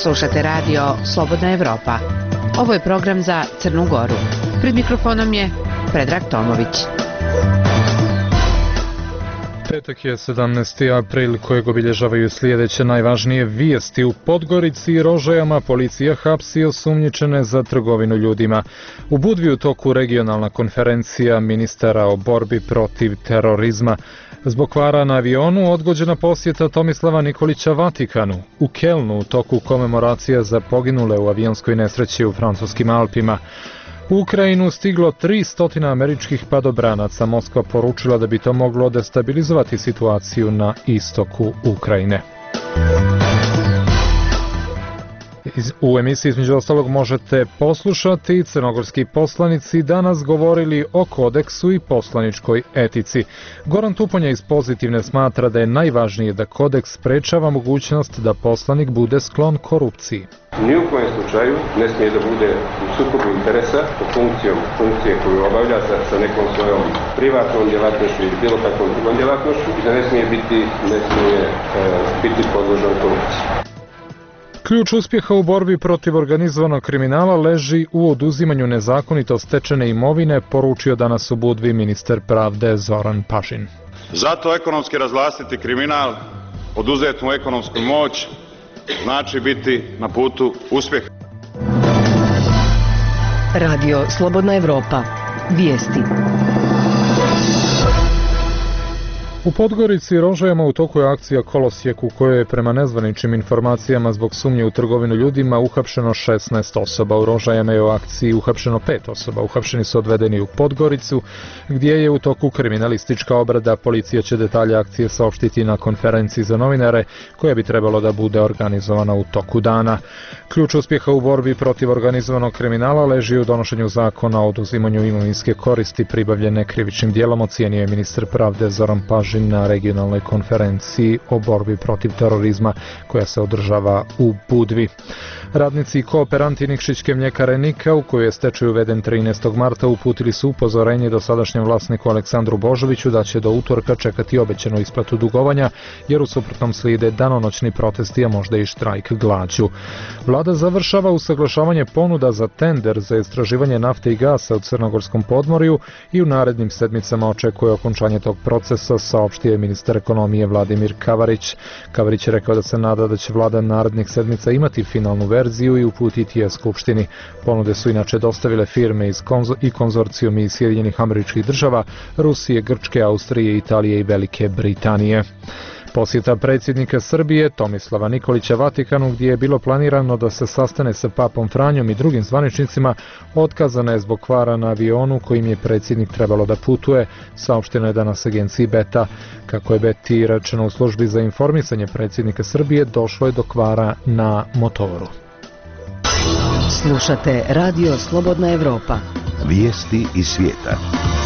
Slušate radio Slobodna Evropa. Ovo je program za Crnu Goru. Pred mikrofonom je Predrag Tomović. Petak je 17. april kojeg obilježavaju sljedeće najvažnije vijesti. U Podgorici i Rožajama policija hapsi osumnjičene za trgovinu ljudima. U Budvi u toku regionalna konferencija ministara o borbi protiv terorizma. Zbog kvara na avionu odgođena posjeta Tomislava Nikolića Vatikanu. U Kelnu u toku komemoracija za poginule u avionskoj nesreći u francuskim Alpima. U Ukrajinu stiglo 300 američkih padobranaca. Moskva poručila da bi to moglo destabilizovati situaciju na istoku Ukrajine. U emisiji između ostalog možete poslušati crnogorski poslanici danas govorili o kodeksu i poslaničkoj etici. Goran Tuponja iz Pozitivne smatra da je najvažnije da kodeks sprečava mogućnost da poslanik bude sklon korupciji. Ni u kojem slučaju ne smije da bude u sukobu interesa po funkcije koju obavlja sa nekom svojom privatnom djelatnošću ili bilo kakvom drugom djelatnošću i da ne smije biti podložan korupciji. Ključ uspjeha u borbi protiv organizovanog kriminala leži u oduzimanju nezakonito stečene imovine, poručio danas u Budvi ministar pravde Zoran Pašin. Zato ekonomski razvlastiti kriminal, oduzeti mu ekonomsku moć, znači biti na putu uspjeha. Radio Slobodna Evropa. Vijesti. U Podgorici i Rožajama u toku je akcija Kolosijek u kojoj je prema nezvaničnim informacijama zbog sumnje u trgovinu ljudima uhapšeno 16 osoba. U Rožajama je u akciji uhapšeno 5 osoba. Uhapšeni su odvedeni u Podgoricu gdje je u toku kriminalistička obrada. Policija će detalje akcije saopštiti na konferenciji za novinare koja bi trebalo da bude organizovana u toku dana. Ključ uspjeha u borbi protiv organizovanog kriminala leži u donošenju zakona o oduzimanju imovinske koristi pribavljene krivičnim djelom, ocijenio je ministar pravde Zoran Pašin na regionalnoj konferenciji o borbi protiv terorizma koja se održava u Budvi. Radnici i kooperanti Nikšićke mljekare Nika, u kojoj je stečaj uveden 13. marta, uputili su upozorenje dosadašnjem vlasniku Aleksandru Božoviću da će do utorka čekati obećanu isplatu dugovanja, jer u suprotnom slijede danonoćni protesti, a možda i štrajk glađu. Vlada završava usaglašavanje ponuda za tender za istraživanje nafte i gasa u Crnogorskom podmorju i u narednim sedmicama očekuje okončanje tog procesa, saopštio je ministar ekonomije Vladimir Kavarić. Kavarić je rekao da se nada da će vlada narednih sedmica imati finalnu verziju i uputiti je Skupštini. Ponude su inače dostavile firme i konzorcijumi iz Sjedinjenih Američkih Država, Rusije, Grčke, Austrije, Italije i Velike Britanije. Posjeta predsjednika Srbije Tomislava Nikolića Vatikanu, gdje je bilo planirano da se sastane sa papom Franjom i drugim zvaničnicima, otkazana je zbog kvara na avionu kojim je predsjednik trebalo da putuje, saopšteno je danas agenciji Beta. Kako je Beti rečeno u službi za informisanje predsjednika Srbije, došlo je do kvara na motoru. Slušate Radio Slobodna Evropa. Vijesti iz svijeta.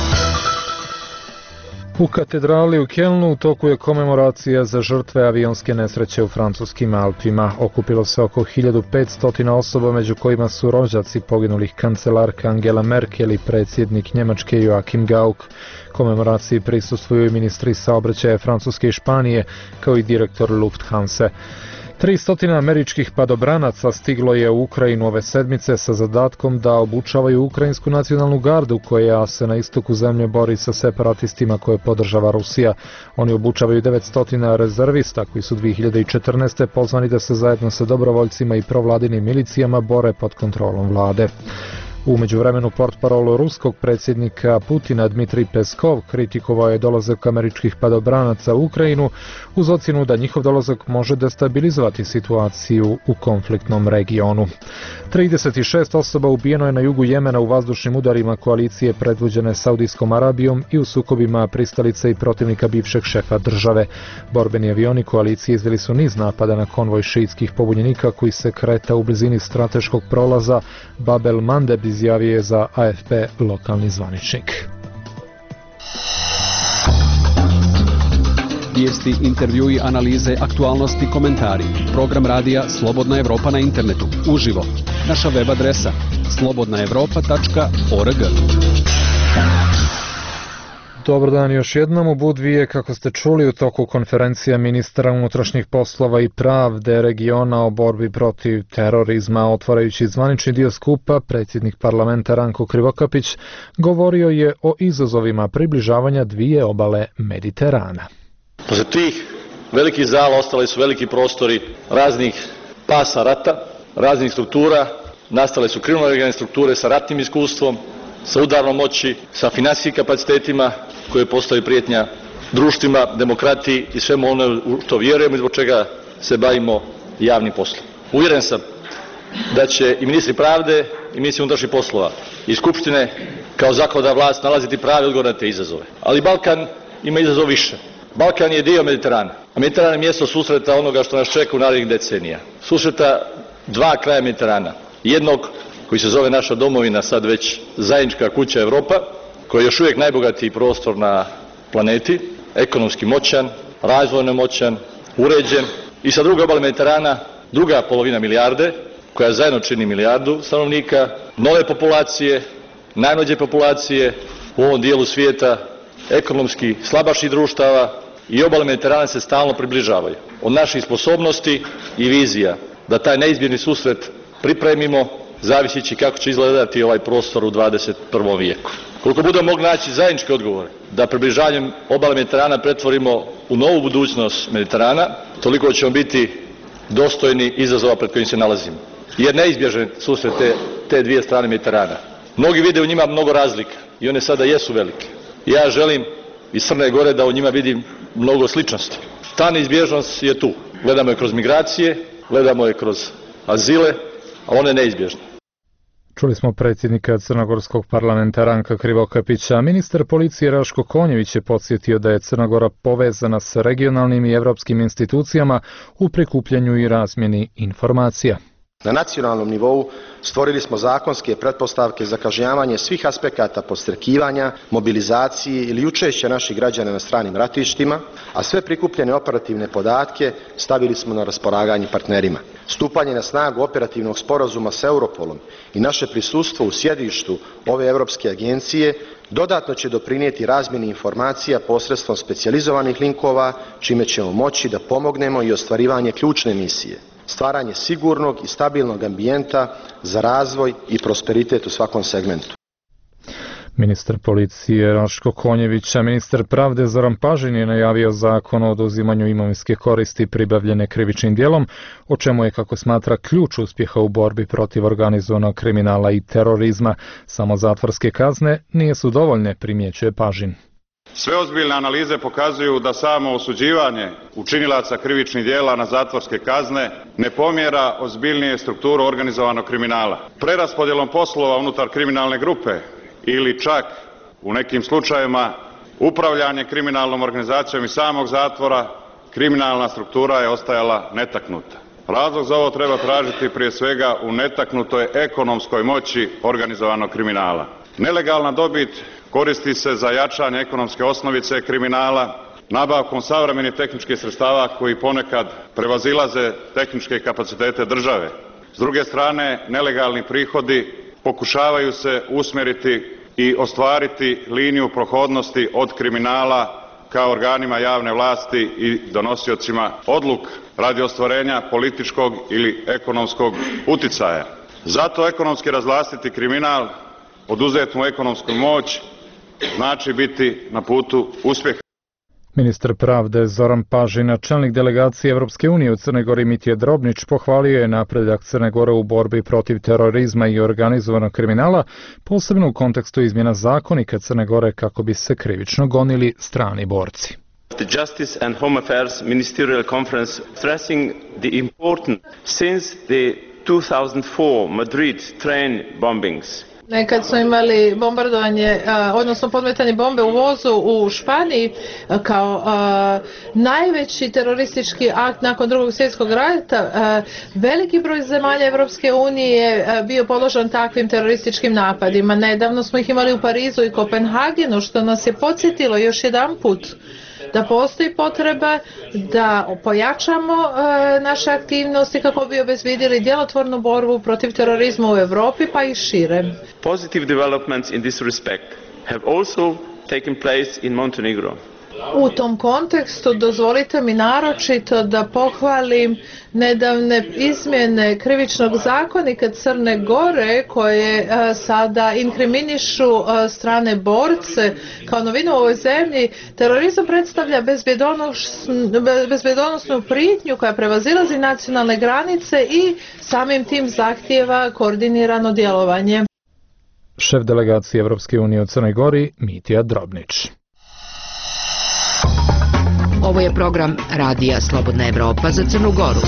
U katedrali u Kelnu u toku je komemoracija za žrtve avionske nesreće u francuskim Alpima. Okupilo se oko 1500 osoba, među kojima su rođaci poginulih kancelarka Angela Merkel i predsjednik Njemačke Joachim Gauck. Komemoraciji prisustvuju i ministri saobraćaja Francuske i Španije, kao i direktor Lufthanse. 300 američkih padobranaca stiglo je u Ukrajinu ove sedmice sa zadatkom da obučavaju ukrajinsku nacionalnu gardu koja se na istoku zemlje bori sa separatistima koje podržava Rusija. Oni obučavaju 900 rezervista koji su 2014. pozvani da se zajedno sa dobrovoljcima i provladinim milicijama bore pod kontrolom vlade. U međuvremenu portparol ruskog predsjednika Putina Dmitrij Peskov kritikovao je dolazak američkih padobranaca u Ukrajinu uz ocjenu da njihov dolazak može destabilizovati situaciju u konfliktnom regionu. 36 osoba ubijeno je na jugu Jemena u vazdušnim udarima koalicije predvođene Saudijskom Arabijom i u sukobima pristalica i protivnika bivšeg šefa države. Borbeni avioni koalicije izveli su niz napada na konvoj šiitskih pobunjenika koji se kreta u blizini strateškog prolaza Bab el Mandeb, izjavio je za AFP lokalni zvaničnik. Vijesti, intervjui, analize, aktualnosti, komentari. Program radija Slobodna Evropa na internetu. Uživo. Naša web adresa slobodnaevropa.org. Dobar dan još jednom. U Budvi je, kako ste čuli, u toku konferencija ministara unutrašnjih poslova i pravde regiona o borbi protiv terorizma. Otvarajući zvanični dio skupa, predsjednik parlamenta Ranko Krivokapić govorio je o izazovima približavanja dvije obale Mediterana. Poslije tih velikih zala ostali su veliki prostori raznih pasa rata, raznih struktura, nastale su kriminalne strukture sa ratnim iskustvom, sa udarnom moći, sa financijskim kapacitetima koje postoji prijetnja društvima, demokratiji i svemu ono u što vjerujemo i zbog čega se bavimo javnim poslom. Uvjeren sam da će i ministri pravde i ministri unutrašnjih poslova i skupštine kao zakonodavna vlast nalaziti pravi odgovor na te izazove. Ali Balkan ima izazov više. Balkan je dio Mediterana, a Mediteran je mjesto susreta onoga što nas čeka u narednih decenija. Susreta dva kraja Mediterana. Jednog koji se zove naša domovina, sad već zajednička kuća Europa, koji je još uvijek najbogatiji prostor na planeti, ekonomski moćan, razvojno moćan, uređen, i sa druge obale Mediterana druga polovina milijarde, koja zajedno čini milijardu stanovnika, nove populacije, najmlađe populacije u ovom dijelu svijeta, ekonomski slabaših društava, i obale Mediterana se stalno približavaju. Od naših sposobnosti i vizija da taj neizbježni susret pripremimo zavisići kako će izgledati ovaj prostor u 21. vijeku. Koliko budemo mogli naći zajedničke odgovore da približavanjem obale Mediterana pretvorimo u novu budućnost Mediterana, toliko ćemo biti dostojni izazova pred kojim se nalazimo. Jer neizbježan susret te dvije strane Mediterana. Mnogi vide u njima mnogo razlika i one sada jesu velike. Ja želim iz Crne Gore da u njima vidim mnogo sličnosti. Ta neizbježnost je tu. Gledamo je kroz migracije, gledamo je kroz azile, a ona je neizbježna. Čuli smo predsjednika Crnogorskog parlamenta Ranka Krivokapića. Ministar policije Raško Konjević je podsjetio da je Crna Gora povezana s regionalnim i evropskim institucijama u prikupljanju i razmjeni informacija. Na nacionalnom nivou stvorili smo zakonske pretpostavke za kažnjavanje svih aspekata podstrekivanja, mobilizacije ili učešća naših građana na stranim ratištima, a sve prikupljene operativne podatke stavili smo na raspolaganje partnerima. Stupanje na snagu operativnog sporazuma s Europolom i naše prisustvo u sjedištu ove Europske agencije dodatno će doprinijeti razmjeni informacija posredstvom specijalizovanih linkova, čime ćemo moći da pomognemo i ostvarivanje ključne misije. Stvaranje sigurnog i stabilnog ambijenta za razvoj i prosperitet u svakom segmentu. Ministar policije Raško Konjević, a ministar pravde Zoran Pažin je najavio zakon o oduzimanju imovinske koristi pribavljene krivičnim djelom, o čemu je, kako smatra, ključ uspjeha u borbi protiv organizovanog kriminala i terorizma. Samo zatvorske kazne nisu dovoljne, primjećuje Pažin. Sve ozbiljne analize pokazuju da samo osuđivanje učinilaca krivičnih djela na zatvorske kazne ne pomjera ozbiljnije strukturu organizovanog kriminala. Preraspodjelom poslova unutar kriminalne grupe ili čak u nekim slučajevima upravljanje kriminalnom organizacijom iz samog zatvora, kriminalna struktura je ostajala netaknuta. Razlog za ovo treba tražiti prije svega u netaknutoj ekonomskoj moći organizovanog kriminala. Nelegalna dobit koristi se za jačanje ekonomske osnovice kriminala, nabavkom savremenih tehničkih sredstava koji ponekad prevazilaze tehničke kapacitete države. S druge strane, nelegalni prihodi pokušavaju se usmjeriti i ostvariti liniju prohodnosti od kriminala ka organima javne vlasti i donosiocima odluka radi ostvarenja političkog ili ekonomskog uticaja. Zato ekonomski razvlastiti kriminal, oduzeti mu ekonomsku moć, znači biti na putu uspjeha. Ministar pravde Zoran Pažin, čelnik delegacije Europske unije u Crnoj Gori Mitje Drobnić, pohvalio je napredak Crne Gore u borbi protiv terorizma i organizovanog kriminala, posebno u kontekstu izmjena zakonika Crne Gore kako bi se krivično gonili strani borci. The Justice and Home Affairs Ministerial Conference stressing the importance since the 2004 Madrid train bombings. Nekad smo imali bombardovanje, odnosno podmetanje bombe u vozu u Španiji kao najveći teroristički akt nakon Drugog svjetskog rata. Veliki broj zemalja Europske unije je bio podložan takvim terorističkim napadima. Nedavno smo ih imali u Parizu i Kopenhagenu, što nas je podsjetilo još jedanput da postoji potreba da pojačamo naše aktivnosti kako bi obezbjedili djelotvornu borbu protiv terorizma u Europi pa i šire. Positive developments in this respect have also taking place in Montenegro. U tom kontekstu dozvolite mi naročito da pohvalim nedavne izmjene krivičnog zakonika Crne Gore koje sada inkriminišu strane borce. Kao novinu u ovoj zemlji terorizam predstavlja bezbjednosnu prijetnju koja prevazilazi nacionalne granice i samim tim zahtijeva koordinirano djelovanje. Šef delegacije Evropske unije u Crnoj Gori Mitja Drobnić. Ovo je program Radija Slobodna Evropa za Crnu Goru.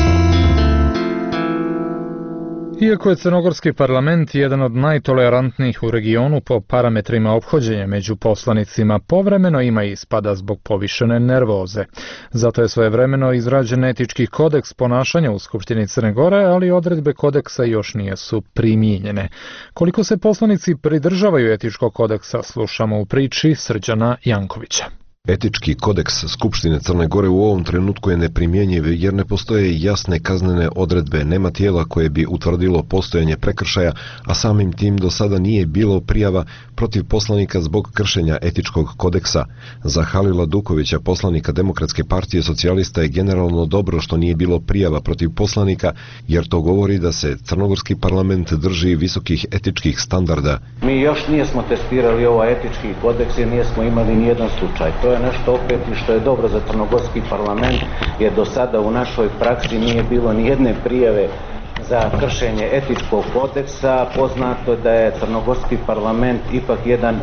Iako je crnogorski parlament jedan od najtolerantnijih u regionu po parametrima ophođenja među poslanicima, povremeno ima ispada zbog povišene nervoze. Zato je svojevremeno izrađen etički kodeks ponašanja u Skupštini Crne Gore, ali odredbe kodeksa još nisu primijenjene. Koliko se poslanici pridržavaju etičkog kodeksa, slušamo u priči Srđana Jankovića. Etički kodeks Skupštine Crne Gore u ovom trenutku je neprimjenjiv jer ne postoje jasne kaznene odredbe, nema tijela koje bi utvrdilo postojanje prekršaja, a samim tim do sada nije bilo prijava protiv poslanika zbog kršenja etičkog kodeksa. Za Halila Dukovića, poslanika Demokratske partije socijalista, je generalno dobro što nije bilo prijava protiv poslanika, jer to govori da se crnogorski parlament drži visokih etičkih standarda. Mi još nismo testirali ovaj etički kodeks jer nismo imali nijedan slučaj. To je nešto opet i što je dobro za crnogorski parlament, jer do sada u našoj praksi nije bilo ni jedne prijave za kršenje etičkog kodeksa. Poznato da je crnogorski parlament ipak jedan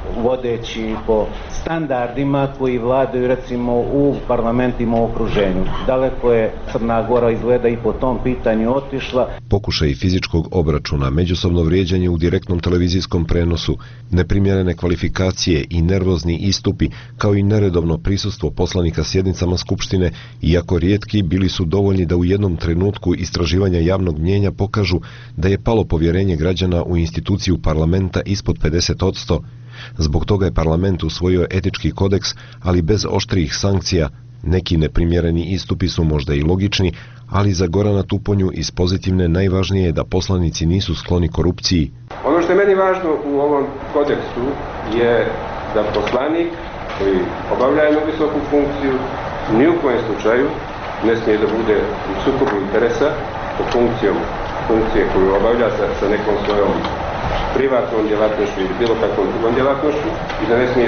vodeći po standardima koji vladaju recimo u parlamentima u okruženju. Daleko je Crna Gora izgleda i po tom pitanju otišla. Pokušaj fizičkog obračuna, međusobno vrijeđanje u direktnom televizijskom prenosu, neprimjerene kvalifikacije i nervozni istupi, kao i neredovno prisustvo poslanika sjednicama Skupštine, iako rijetki, bili su dovoljni da u jednom trenutku istraživanja javnog mnijenja pokažu da je palo povjerenje građana u instituciju parlamenta ispod 50%. Zbog toga je parlament usvojio etički kodeks, ali bez oštrijih sankcija. Neki neprimjereni istupi su možda i logični, ali za Gorana Tuponju iz Pozitivne najvažnije je da poslanici nisu skloni korupciji. Ono što je meni važno u ovom kodeksu je da poslanik koji obavlja jednu visoku funkciju ni u kojem slučaju ne smije da bude u sukobu interesa po funkcije koju obavlja sa nekom svojom privatnom djelatnošću ili bilo kakvom drugom djelatnošću i da ne smije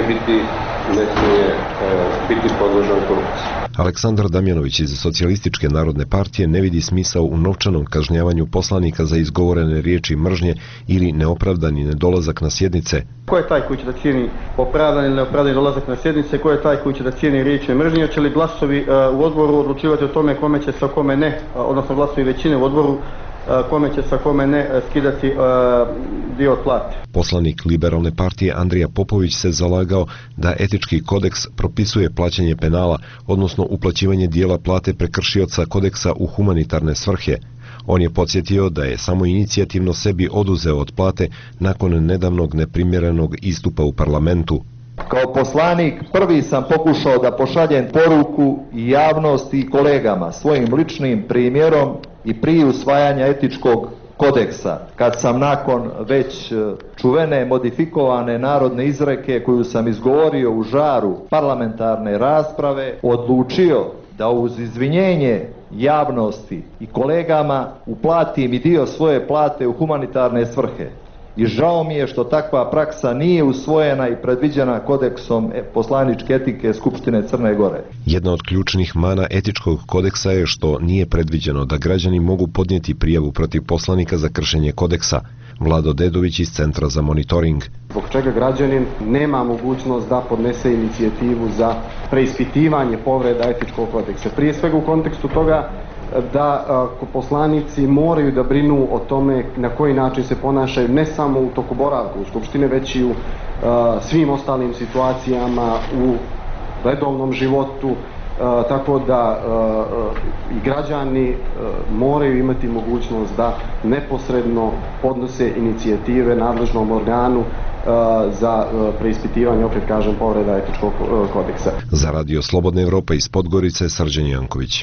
biti podložan korupciji. Aleksandar Damjanović iz Socijalističke narodne partije ne vidi smisao u novčanom kažnjavanju poslanika za izgovorene riječi mržnje ili neopravdani nedolazak na sjednice. Ko je taj koji će da cijeni opravdan ili neopravdani dolazak na sjednice? Ko je taj koji će da cijeni riječi mržnje? Će li glasovi u odboru odlučivati o tome kome će sa kome ne, odnosno glasovi većine u odboru kome će sa kome ne skidati dio od plate? Poslanik Liberalne partije Andrija Popović se zalagao da etički kodeks propisuje plaćanje penala, odnosno uplaćivanje dijela plate prekršioca kodeksa u humanitarne svrhe. On je podsjetio da je samo inicijativno sebi oduzeo od plate nakon nedavnog neprimjerenog istupa u parlamentu. Kao poslanik prvi sam pokušao da pošaljem poruku i javnosti i kolegama svojim ličnim primjerom i prije usvajanja etičkog kodeksa, kad sam nakon već čuvene modifikovane narodne izreke koju sam izgovorio u žaru parlamentarne rasprave, odlučio da uz izvinjenje javnosti i kolegama uplatim i dio svoje plate u humanitarne svrhe. I žao mi je što takva praksa nije usvojena i predviđena kodeksom poslaničke etike Skupštine Crne Gore. Jedna od ključnih mana etičkog kodeksa je što nije predviđeno da građani mogu podnijeti prijavu protiv poslanika za kršenje kodeksa. Vlado Dedović iz Centra za monitoring. Zbog čega građanin nema mogućnost da podnese inicijativu za preispitivanje povreda etičkog kodeksa. Prije svega u kontekstu toga da poslanici moraju da brinu o tome na koji način se ponašaju ne samo u toku boravka u Skupštine, već i u svim ostalim situacijama u redovnom životu, tako da i građani moraju imati mogućnost da neposredno podnose inicijative nadležnom organu za preispitivanje, opet kažem, povreda etičkog kodeksa. Za Radio Slobodna Evropa iz Podgorice, Srđan Janković.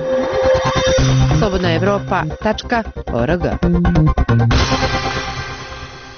slobodnaevropa.org.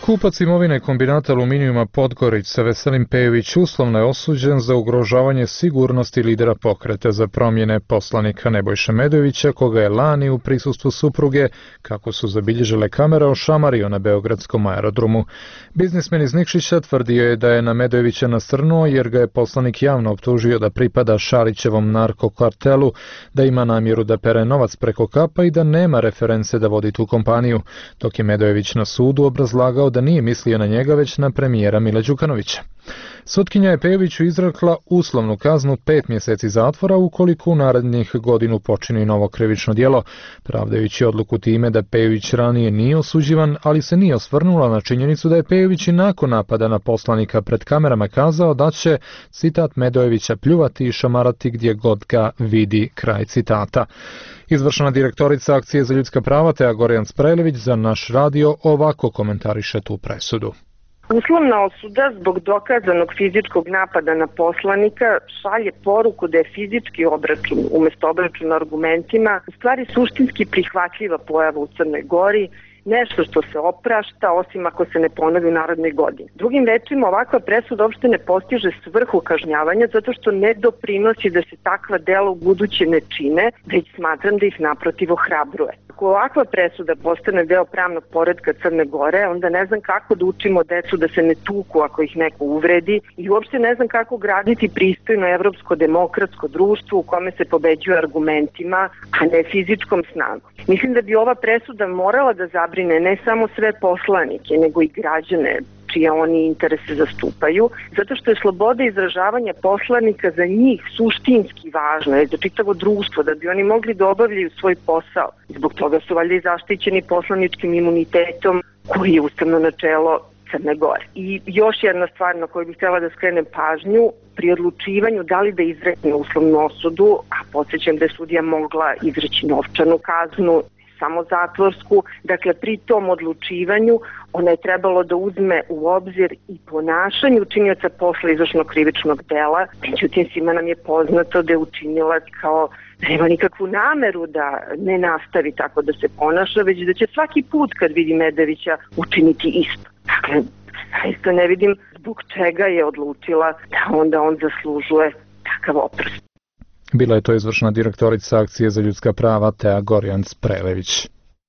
Kupac imovine kombinata aluminijuma Podgorica Veselin Pejović uslovno je osuđen za ugrožavanje sigurnosti lidera Pokreta za promjene poslanika Nebojše Medojevića, koga je lani u prisustvu supruge, kako su zabilježile kamere, ošamario na beogradskom aerodromu. Biznismen iz Nikšića tvrdio je da je na Medojevića nasrnuo jer ga je poslanik javno optužio da pripada Šarićevom narkokartelu, da ima namjeru da pere novac preko kapa i da nema reference da vodi tu kompaniju, dok je Medojević na sudu obrazlagao da nije mislio na njega već na premijera Mila Đukanovića. Sutkinja je Pejoviću izrekla uslovnu kaznu 5 mjeseci zatvora ukoliko u narednih godinu počini novo krivično djelo, pravdajući odluku time da Pejović ranije nije osuđivan, ali se nije osvrnula na činjenicu da je Pejović i nakon napada na poslanika pred kamerama kazao da će, citat, Medojevića pljuvati i šamarati gdje god ga vidi, kraj citata. Izvršna direktorica Akcije za ljudska prava Tea Gorjan Sprelević za naš radio ovako komentariše tu presudu. Uslovna osuda zbog dokazanog fizičkog napada na poslanika šalje poruku da je fizički obračun umjesto obračuna argumentima u stvari suštinski prihvatljiva pojava u Crnoj Gori, nešto što se oprašta osim ako se ne ponovi u narednoj godini. Drugim rečima, ovakva presuda uopšte ne postiže svrhu kažnjavanja zato što ne doprinosi da se takva dela u buduće ne čine, već smatram da ih naprotiv ohrabruje. Ako ovakva presuda postane deo pravnog poretka Crne Gore, onda ne znam kako da učimo decu da se ne tuku ako ih neko uvredi i uopšte ne znam kako graditi pristojno evropsko demokratsko društvo u kome se pobeđuje argumentima, a ne fizičkom snagom. Mislim da bi ova presuda morala da zabrine ne samo sve poslanike, nego i građane čije oni interese zastupaju, zato što je sloboda izražavanja poslanika za njih suštinski važna, je za čitavo društvo, da bi oni mogli da obavljaju svoj posao. Zbog toga su valjda i zaštićeni poslaničkim imunitetom koji je ustavno načelo Crne Gore. I još jedna stvar na koju bih htjela da skrenem pažnju, pri odlučivanju da li da izrekne uslovnu osudu, a podsjećam da je sudija mogla izreći novčanu kaznu, samo zatvorsku, dakle pri tom odlučivanju ona je trebalo da uzme u obzir i ponašanje učinioca posla izvršnog krivičnog dela, međutim svima nam je poznato da je učinilac kao da nema nikakvu nameru da ne nastavi tako da se ponaša, već da će svaki put kad vidi Medojevića učiniti isto. Dakle, zaista ne vidim zbog čega je odlučila da onda on zaslužuje takav oprost. Bila je to izvršna direktorica Akcije za ljudska prava Tea Gorjan Sprelević.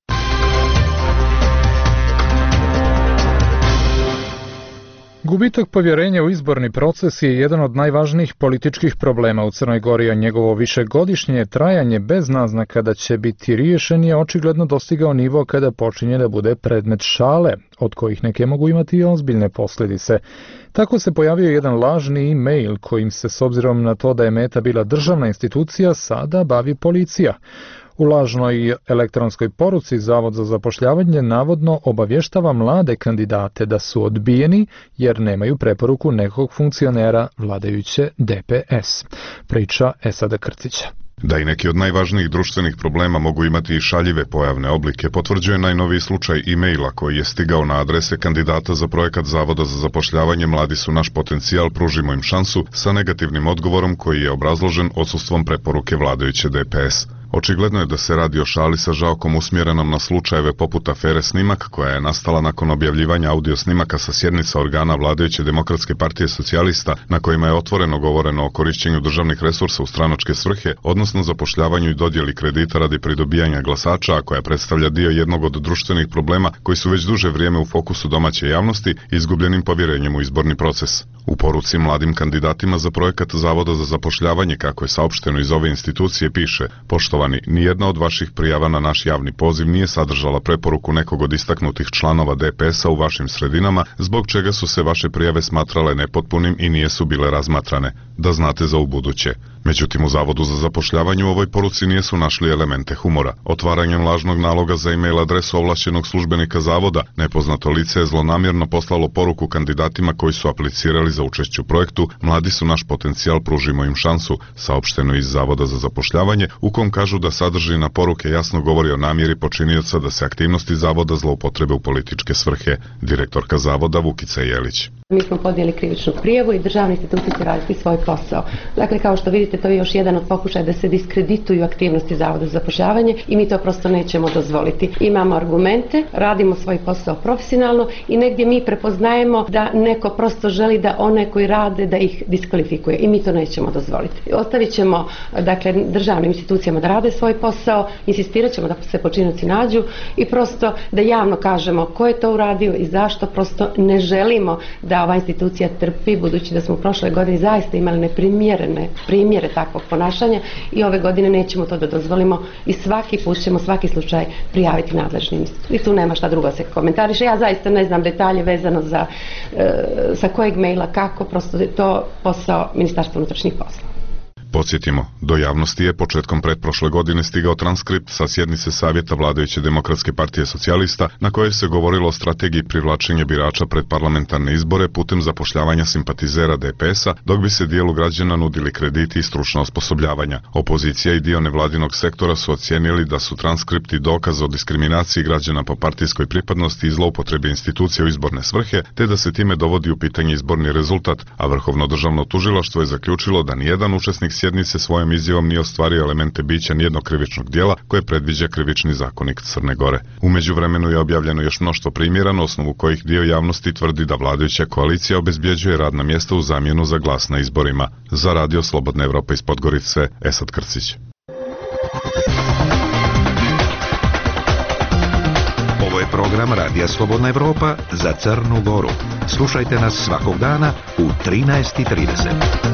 Gubitak povjerenja u izborni proces je jedan od najvažnijih političkih problema u Crnoj Gori, a njegovo višegodišnje trajanje bez naznaka da će biti riješen je očigledno dostigao nivo kada počinje da bude predmet šale, od kojih neke mogu imati i ozbiljne posljedice. Tako se pojavio jedan lažni e-mail kojim se, s obzirom na to da je meta bila državna institucija, sada bavi policija. U lažnoj elektronskoj poruci Zavod za zapošljavanje navodno obavještava mlade kandidate da su odbijeni jer nemaju preporuku nekog funkcionera vladajuće DPS. Priča Esada Krcića. Da i neki od najvažnijih društvenih problema mogu imati i šaljive pojavne oblike, potvrđuje najnoviji slučaj e-maila koji je stigao na adrese kandidata za projekat Zavoda za zapošljavanje Mladi su naš potencijal, pružimo im šansu, sa negativnim odgovorom koji je obrazložen odsustvom preporuke vladajuće DPS. Očigledno je da se radi o šali sa žalkom usmjerenom na slučajeve poput afere Snimak, koja je nastala nakon objavljivanja audio snimaka sa sjednica organa vladajuće Demokratske partije socijalista, na kojima je otvoreno govoreno o korišćenju državnih resursa u stranačke svrhe, odnosno zapošljavanju i dodjeli kredita radi pridobijanja glasača, a koja predstavlja dio jednog od društvenih problema koji su već duže vrijeme u fokusu domaće javnosti, izgubljenim povjerenjem u izborni proces. U poruci mladim kandidatima za projekat Zavoda za zapošljavanje, kako je saopšteno iz ove institucije, piše: poštovani, nijedna od vaših prijava na naš javni poziv nije sadržala preporuku nekog od istaknutih članova DPS-a u vašim sredinama, zbog čega su se vaše prijave smatrale nepotpunim i nijesu bile razmatrane, da znate za ubuduće. Međutim, u Zavodu za zapošljavanje u ovoj poruci nijesu našli elemente humora. Otvaranjem lažnog naloga za e-mail adresu ovlašćenog službenika Zavoda, nepoznato lice je zlonamjerno poslalo poruku kandidatima koji su aplicirali za učešće u projektu Mladi su naš potencijal, pružimo im šansu, saopšteno iz Zavoda za zapošljavanje, u kom kažu da sadržina poruke jasno govori o namjeri počinioca da se aktivnosti Zavoda zloupotrebe u političke svrhe. Direktorka Zavoda Vukica Jelić. Mi smo podnijeli krivičnu prijavu i državne institucije će raditi svoj posao. Dakle, kao što vidite, to je još jedan od pokušaja da se diskredituju aktivnosti Zavoda za zapošljavanje i mi to prosto nećemo dozvoliti. Imamo argumente, radimo svoj posao profesionalno i negdje mi prepoznajemo da neko prosto želi da one koji rade da ih diskvalifikuje i mi to nećemo dozvoliti. Ostavit ćemo, dakle, državnim institucijama da rade svoj posao, insistirat ćemo da se počinioci nađu i prosto da javno kažemo ko je to uradio i zašto prosto ne želimo da ova institucija trpi, budući da smo u prošloj godini zaista imali neprimjerene primjere takvog ponašanja i ove godine nećemo to da dozvolimo i svaki put ćemo svaki slučaj prijaviti nadležnim institucijama. I tu nema šta drugo se komentariše. Ja zaista ne znam detalje vezano za sa kojeg maila, kako, prosto je to posao Ministarstva unutrašnjih poslova. Podsjetimo, do javnosti je početkom pretprošle godine stigao transkript sa sjednice Savjeta vladajuće Demokratske partije socijalista na kojoj se govorilo o strategiji privlačenja birača pred parlamentarne izbore putem zapošljavanja simpatizera DPS-a, dok bi se dijelu građana nudili krediti i stručna osposobljavanja. Opozicija i dio nevladinog sektora su ocijenili da su transkripti dokaz o diskriminaciji građana po partijskoj pripadnosti i zloupotrebi institucija u izborne svrhe, te da se time dovodi u pitanje izborni rezultat, a Vrhovno državno tužilaštvo je zaključilo da nijedan učesnik sjednice svojom izjavom nije ostvario elemente bića nijednog krivičnog dijela koje predviđa krivični zakonik Crne Gore. U međuvremenu je objavljeno još mnoštvo primjera na osnovu kojih dio javnosti tvrdi da vladajuća koalicija obezbjeđuje radna mjesta u zamjenu za glas na izborima. Za Radio Slobodna Evropa iz Podgorice, Esad Krcić. Ovo je program Radija Slobodna Evropa za Crnu Goru. Slušajte nas svakog dana u 13:30.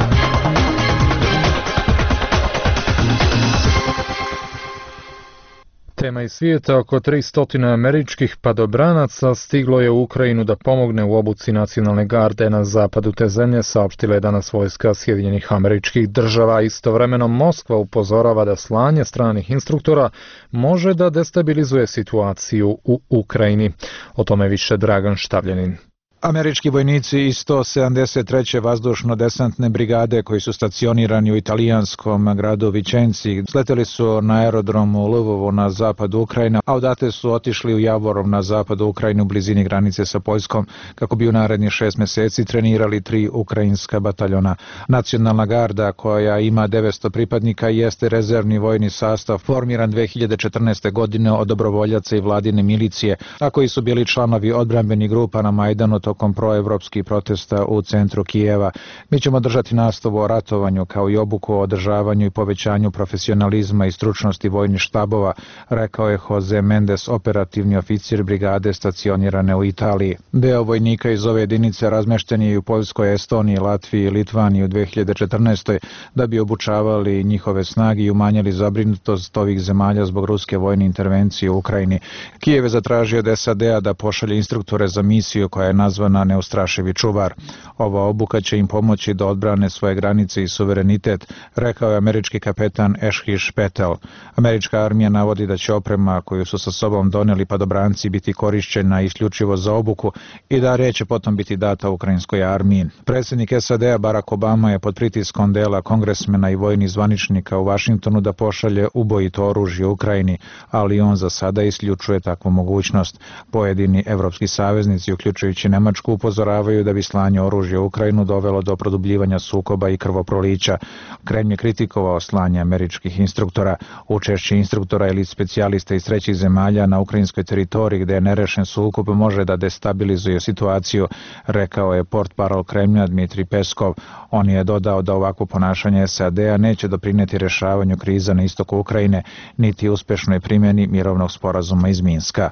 Tema iz svijeta, oko 300 američkih padobranaca stiglo je u Ukrajinu da pomogne u obuci nacionalne garde na zapadu te zemlje, saopštila je danas vojska Sjedinjenih Američkih Država. Istovremeno Moskva upozorava da slanje stranih instruktora može da destabilizuje situaciju u Ukrajini. O tome više Dragan Štavljanin. Američki vojnici iz 173. vazdušno-desantne brigade koji su stacionirani u italijanskom gradu Vičenci sleteli su na aerodromu u Lvovu na zapadu Ukrajine, a odate su otišli u Javorov na zapadu Ukrajine u blizini granice sa Poljskom kako bi u narednih 6 mjeseci trenirali 3 ukrajinska bataljona. Nacionalna garda koja ima 900 pripadnika jeste rezervni vojni sastav formiran 2014. godine od dobrovoljaca i vladine milicije, a koji su bili članovi odbrambenih grupa na Majdanu tokom proevropskih protesta u centru Kijeva. Mi ćemo držati nastavu o ratovanju kao i obuku o održavanju i povećanju profesionalizma i stručnosti vojnih štabova, rekao je Jose Mendes, operativni oficir brigade stacionirane u Italiji. Deo vojnika iz ove jedinice razmešten je u Poljskoj, Estoniji, Latviji i Litvaniji u 2014. da bi obučavali njihove snage i umanjili zabrinutost ovih zemalja zbog ruske vojne intervencije u Ukrajini. Kijev je zatražio od SAD-a da pošalje instruktore za misiju koja je nazvana Neustrašivi čuvar. Ova obuka će im pomoći da odbrane svoje granice i suverenitet, rekao je američki kapetan Ešhiš Petel. Američka armija navodi da će oprema koju su sa sobom doneli padobranci biti korišćena isključivo za obuku i da riječ potom biti data ukrajinskoj armiji. Predsjednik SAD-a Barack Obama je pod pritiskom dela kongresmena i vojnih zvaničnika u Vašingtonu da pošalje ubojito oružje Ukrajini, ali on za sada isključuje takvu mogućnost. Pojedini evropski saveznici, uključujući Nemačku, upozoravaju da bi slanje oružja u Ukrajinu dovelo do produbljivanja sukoba i krvoprolića. Kremlj je kritikovao slanje američkih instruktora. Učešće instruktora ili specijalista iz trećih zemalja na ukrajinskoj teritoriji gdje je nerešen sukob može da destabilizuje situaciju, rekao je portparol Kremlja Dmitrij Peskov. On je dodao da ovakvo ponašanje SAD-a neće doprinijeti rješavanju kriza na istoku Ukrajine, niti uspešnoj primjeni mirovnog sporazuma iz Minska.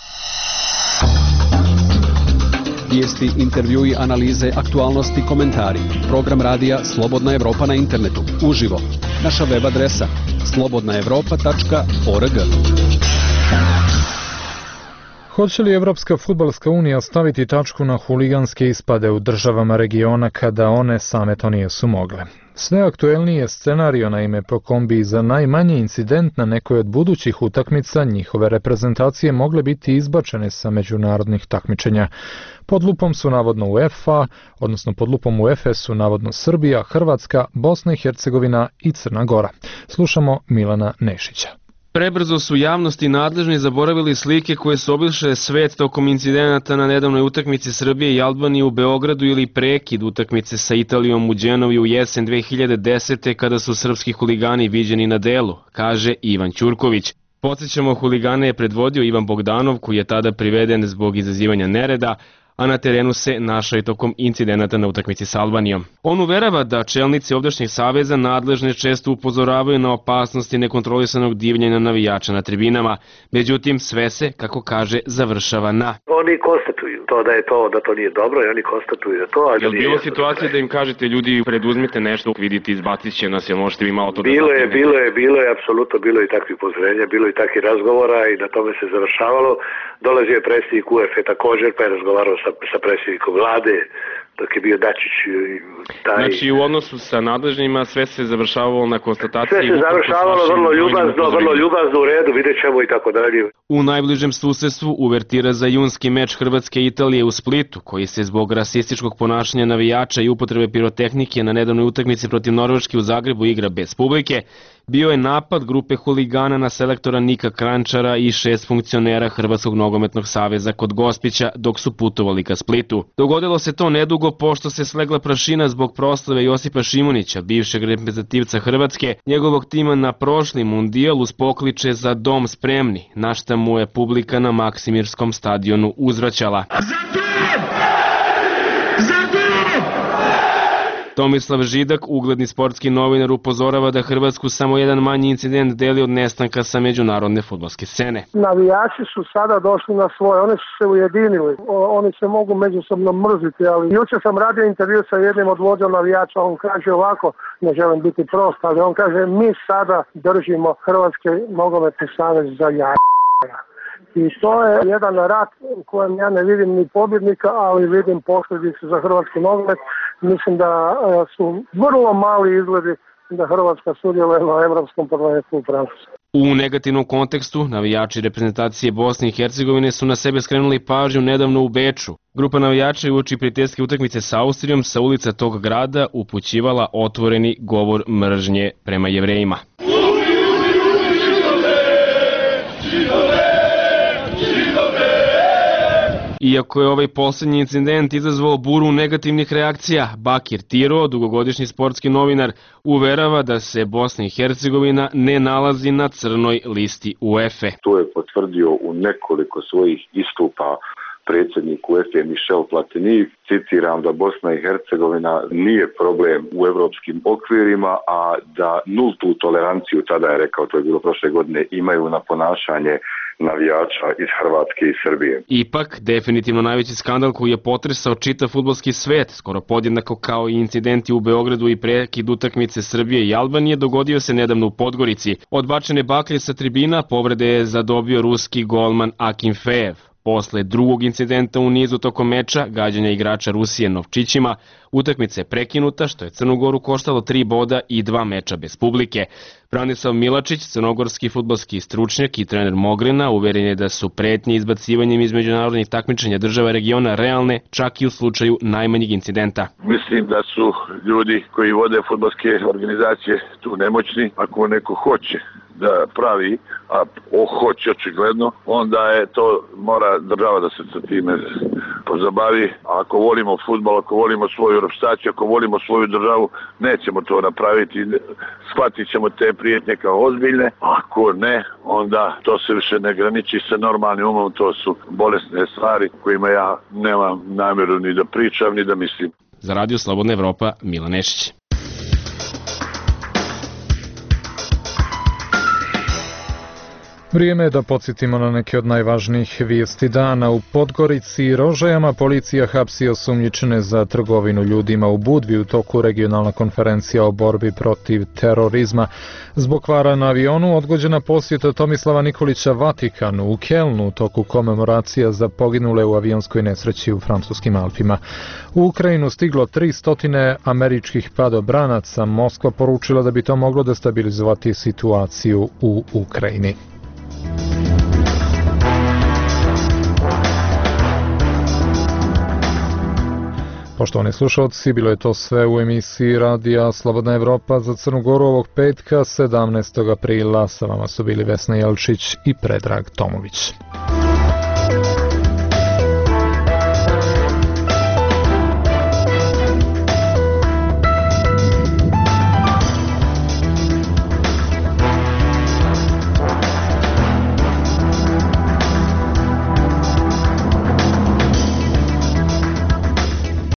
Vijesti, intervjui, analize, aktualnosti, komentari. Program radija Slobodna Evropa na internetu. Uživo. Naša web adresa slobodnaevropa.org. Hoće li Evropska fudbalska unija staviti tačku na huliganske ispade u državama regiona kada one same to nisu mogle? Sve aktuelniji je scenario naime po kombi za najmanji incident na nekoj od budućih utakmica njihove reprezentacije mogle biti izbačene sa međunarodnih takmičenja. Pod lupom su navodno UEFA, odnosno pod lupom UEFA su navodno Srbija, Hrvatska, Bosna i Hercegovina i Crna Gora. Slušamo Milana Nešića. Prebrzo su javnosti nadležni zaboravili slike koje su obišle svet tokom incidenata na nedavnoj utakmici Srbije i Albanije u Beogradu ili prekid utakmice sa Italijom u Đenovi u jesen 2010. kada su srpski huligani viđeni na delu, kaže Ivan Ćurković. Podsjećamo, huligane je predvodio Ivan Bogdanov, koji je tada priveden zbog izazivanja nereda, a na terenu se našao i tokom incidenata na utakmici s Albanijom. On uverava da čelnici ovdašnjih saveza nadležne često upozoravaju na opasnosti nekontrolisanog divljenja navijača na tribinama. Međutim, sve se, kako kaže, završava na. Oni konstatuju da to nije dobro i oni konstatuju to. Je li bilo situacije da im kažete ljudi preduzmite nešto, vidite izbacit će nas, jel možete vi malo to da Bilo je, apsolutno bilo i takvih upozorenja, bilo i takvih razgovora i na tome se završavalo. Dolazio je predsjednik UEFA također, pa je razgovarao sa predsjednikom vlade, dok je bio Dačić. Znači u odnosu sa nadležnjima sve se završavalo na konstataciji. Sve se završavalo vrlo ljubazno, u redu, vidjet ćemo i tako dalje. U najbližem susedstvu uvertira za junski meč Hrvatske i Italije u Splitu, koji se zbog rasističkog ponašanja navijača i upotrebe pirotehnike na nedavnoj utakmici protiv Norveške u Zagrebu igra bez publike, bio je napad grupe huligana na selektora Nika Kranjčara i 6 funkcionera Hrvatskog nogometnog saveza kod Gospića dok su putovali ka Splitu. Dogodilo se to nedugo pošto se slegla prašina zbog proslave Josipa Šimunića, bivšeg reprezentativca Hrvatske, njegovog tima na prošli mundijal uz pokliče za dom spremni, na šta mu je publika na Maksimirskom stadionu uzvraćala. Tomislav Židak, ugledni sportski novinar, upozorava da Hrvatsku samo jedan manji incident deli od nestanka sa međunarodne fudbalske scene. Navijači su sada došli na svoje, oni su se ujedinili, oni se mogu međusobno mrziti, ali jučer sam radio intervju sa jednim od vođa navijača, on kaže ovako, ne želim biti prost, ali on kaže mi sada držimo Hrvatski nogometni savez za jaja. I to je jedan rat u kojem ja ne vidim ni pobjednika, ali vidim posljedice za hrvatski nogomet. Mislim da su vrlo mali izgledi da Hrvatska sudjeluje na Evropskom prvenstvu u Francuskoj. U negativnom kontekstu, navijači reprezentacije Bosne i Hercegovine su na sebe skrenuli pažnju nedavno u Beču. Grupa navijača je uoči prijateljske utakmice sa Austrijom sa ulica tog grada upućivala otvoreni govor mržnje prema Jevrejima. Iako je ovaj posljednji incident izazvao buru negativnih reakcija, Bakir Tiro, dugogodišnji sportski novinar, uverava da se Bosna i Hercegovina ne nalazi na crnoj listi UEFA. To je potvrdio u nekoliko svojih istupa predsjednik UEFA Michel Platini. Citiram da Bosna i Hercegovina nije problem u evropskim okvirima, a da nultu toleranciju, tada je rekao, to je bilo prošle godine, imaju na ponašanje navijača iz Hrvatske i Srbije. Ipak, definitivno najveći skandal koji je potresao čitav fudbalski svet, skoro podjednako kao i incidenti u Beogradu i prekid utakmice Srbije i Albanije, dogodio se nedavno u Podgorici. Odbačene baklje sa tribina povrede je zadobio ruski golman Akinfejev. Posle drugog incidenta u nizu tokom meča, gađanja igrača Rusije novčićima, utakmica je prekinuta, što je Crnu Goru koštalo 3 boda i 2 meča bez publike. Branislav Milačić, crnogorski fudbalski stručnjak i trener Mogrena, uveren je da su pretnje izbacivanjem iz međunarodnih takmičenja država regiona realne, čak i u slučaju najmanjeg incidenta. Mislim da su ljudi koji vode fudbalske organizacije tu nemoćni. Ako neko hoće da pravi, a hoće očigledno, onda je to, mora država da se sa time pozabavi. A ako volimo fudbal, ako volimo svoju reprezentaciju, ako volimo svoju državu, nećemo to napraviti, shvatit ćemo te prijetnje kao ozbiljne. Ako ne, onda to se više ne graniči sa normalnim umom, to su bolesne stvari kojima ja nemam namjeru ni da pričam, ni da mislim. Za Radio Slobodna Evropa, Milan Nešić. Vrijeme je da podsjetimo na neke od najvažnijih vijesti dana. U Podgorici i Rožajama policija hapsi osumnjičene za trgovinu ljudima. U Budvi u toku regionalna konferencija o borbi protiv terorizma. Zbog kvara na avionu odgođena posjeta Tomislava Nikolića Vatikanu. U Kelnu u toku komemoracija za poginule u avionskoj nesreći u francuskim Alpima. U Ukrajinu stiglo 300 američkih padobranaca. Moskva poručila da bi to moglo destabilizovati situaciju u Ukrajini. Poštovani slušalci, bilo je to sve u emisiji Radija Slobodna Evropa za Crnu Goru ovog petka 17. aprila. Sa vama su bili Vesna Jelčić i Predrag Tomović.